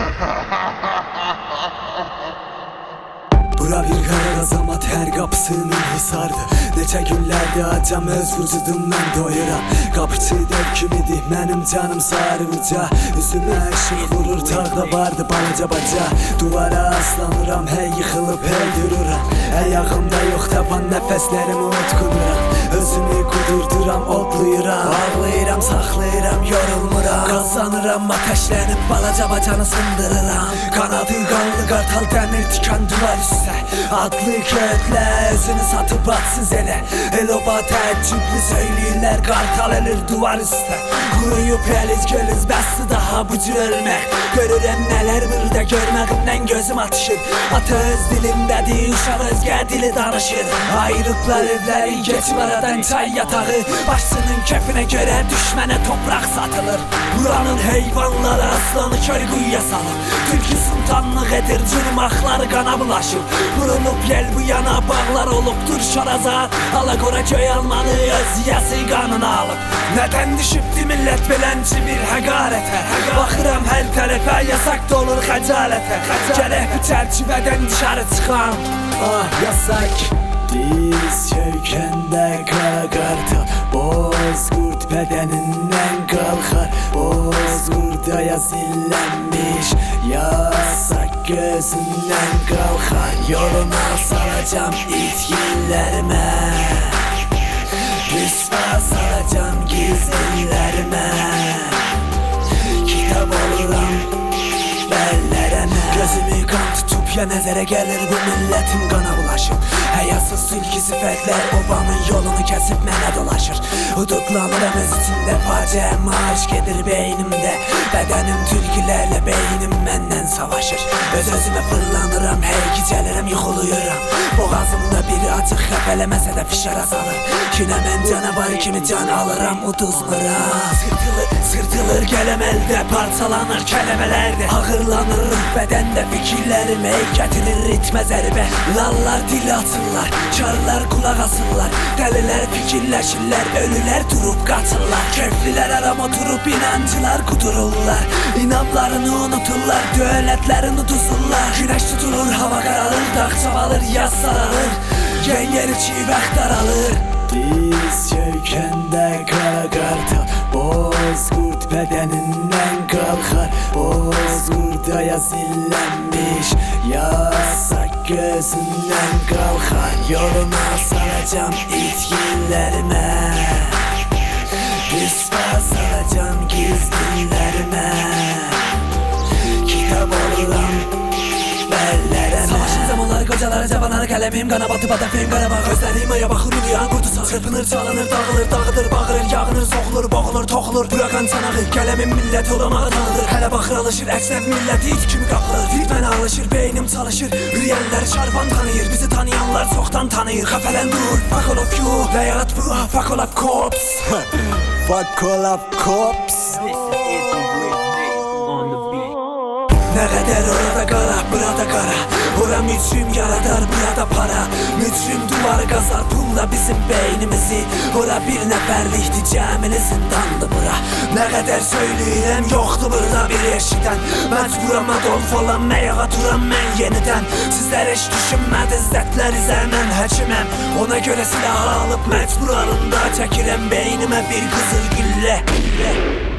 Bura bir qara azamat hər qapısının hisardı. Neçə günlərdir acam öz vücudumdan doyuram. Qapıçı dev kimidir mənim canım sarı uca. Üzümə ışıq vurur tağda vardı balaca baca. Duvara aslanıram hey yıxılıb hey dururam. Ayağımda yox taban nəfəslərimi utkunuram. Özümü qudurduram odluyuram. Ağlayıram saxlayıram yorulmuram. Qazanıram ateşlənib balaca bacanı sındırıram. Qanadı qanlı qartal dəmir tikan duvar üstə. Adlı köklə özünü satıb atsız elə. Eloba təəccüblü söyləyirlər qartal elir duvar üstə. Quruyub eliz gölüz bəsdi daha bu cür ölmək. Görürəm nələr burada görməkimdən gözüm atışır. Ata öz dilimdədir uşaq özgə dili danışır. Ayrıqlar evləri geçib aradan çay yatağı. Başçının kəfinə görə düşmənə topraq satılır. Buranın heyvanları aslanı köy quyuya salır. Türkü sultanlıq edir cırmaqları qana bulaşır. Vurulup yel bu yana bağlar olubdur şorazat. Alagora köy almanı öz yiyəsi qanını alıb. Nədən düşübdü millət belənci bir həqarətə. Baxıram hər tərəfə yasak da olur xəcalətə. Gərək bu çərçivədən dışarı çıxam. Ah yasak. Diz çökəndə qara qartal Bozqurd bədənindən qalxar. Bozqurdaya zillənmiş yasak gözündən qalxar. Yoluna salacam itkilərimə. Rüsva salacam gizlilərimə. Kitab oluram bəllərəmə. Gözümü qan tutub ya nəzərə gəlir bu millətim qana bulaşıb. Həyasız sülki sifətlər obamın yolunu kəsib mənə dolaşır. Uduqlanıram öz içində faciə maaş gedir beynimdə. Bədənim tülkilərlə beynim məndən savaşır. Öz-özümə fırlanıram hey gecələrəm yuxuluyuram. Boğazımda biri acıq xəfələməsə də fişara salır. Kinə mən canavar kimi can alıram uduzmuram. Sırtılır qələm əldə parçalanır kələmələrdə. Ağırlanır bədəndə fikirlərim hey gətirir ritmə zərbə. Lallar dil açırlar, karlar qulaq asırlar. Dəlilər fikirləşirlər, ölülər durub qaçırlar. Keflilər aram oturub inancılar qudururlar. İnamlarını unuturlar, dövlətlərini uduzurlar. Güneş tutulur, hava qaralır, dağ çabalır, yaz saralır. Gen yeri çiğ bəxt daralır. Diz çökəndə qara qartal Bozqurd bədənindən qalxar. Bozqurdaya zillənmiş yasak gözündən qalxar. Yoluna salacam itkilərimə. Rüsva salacam gizlilərimə. Kitab oluram bəllərəmə. Savaşın zamanları qocaları cavanları qələmim qana batıb adafim qarabağ. Gözlərim aya baxır uyuyan qurdusa. Çırpınır çalınır dağılır dağıdır bağırır yağınır soxulur boğulur toxulur. Burakan çanağı qələmin millət olamağı tanıdır. Hələ baxır alışır əksəf milləti it kimi qapılır. Ritmənə alışır beynim çalışır. Ürəyənlər şarvan tanıyır. Bizi tanıyanlar çoxdan tanıyır. Xəfələn dur fuck all of you. Ləyat bu fuck all of cops. Fuck all of cops. Nə qədər orada qara, burada qara. Ora mücrim yaradar, burada para. Mücrim duvarı qazar, pulla bizim beynimizi. Ora bir nəfərlikdi, cəmili zindandı bura. Nə qədər söyləyirəm, yoxdur burada bir eşidən. Məcburam adolf olan, məyağa duram mən yenidən. Sizlər heç düşünmədiz, zətlər izə mən həkiməm. Ona görə silah alıb məcbur alında çəkirəm beynimə bir qızıl güllə.